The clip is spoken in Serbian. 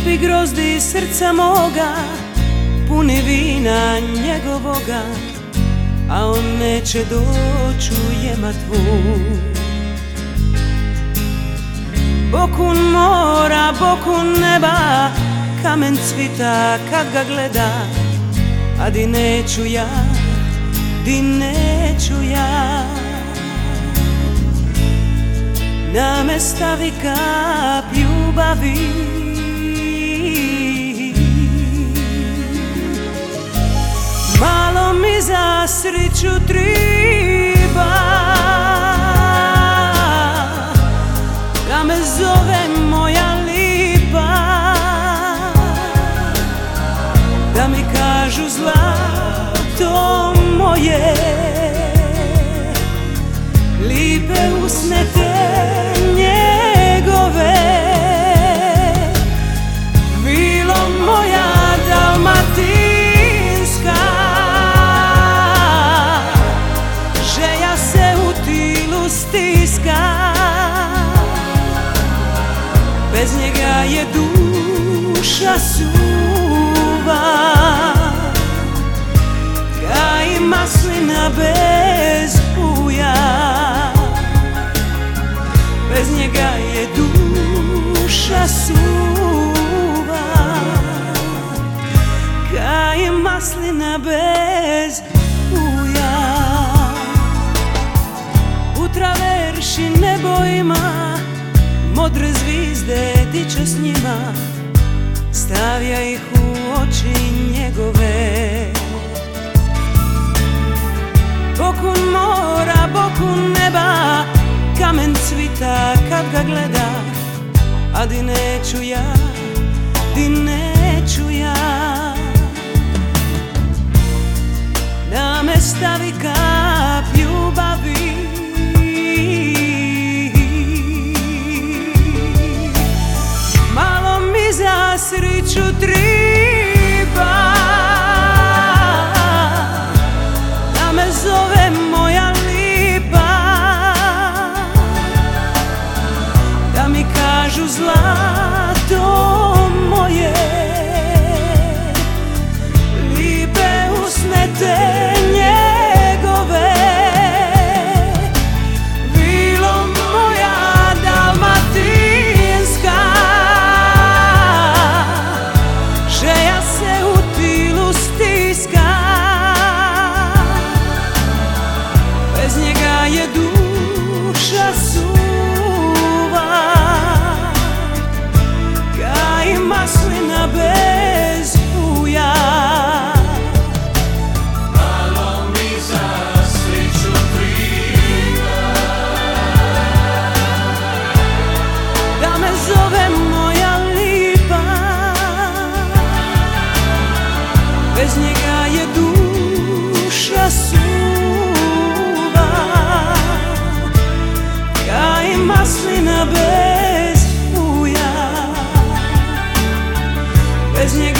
lijepi grozdi srca moga, puni vina njegovoga, a on neće doći u jema tvoj. Bokun mora, bokun neba, kamen cvita kad ga gleda, a di neću ja, di neću ja. Na me stavi kap ljubavi, malo mi za sreću triba, da me zove moja lipa, da mi kažu zlato moje, lipe usne te njegove, vilo moja dalmatinska, želja se u tilu stiska, bez njega je duša suva, ka i maslina bez puja. Bez njega je duša suva, ka i maslina bez puja. U traverši nebo ima modre zvizde, diče s njima, stavlja ih u oči njegove. Bokun mora, bokun neba, kamen cvita kad ga gleda, a di neću ja, di neću ja. Da me stavi kap ljubavi, malo mi za sreću triba, da me zove moja lipa, da mi kažu zlato moje, lipe usne te njegove, vilo moja dalmatinska, želja se u tilu stiska, bez njega je duša suva, ka i maslina bez puja. Malo mi za sreću triba, Da me zove moja lipa, bez njega je duša suva, ka i maslina bez puja. Bez njega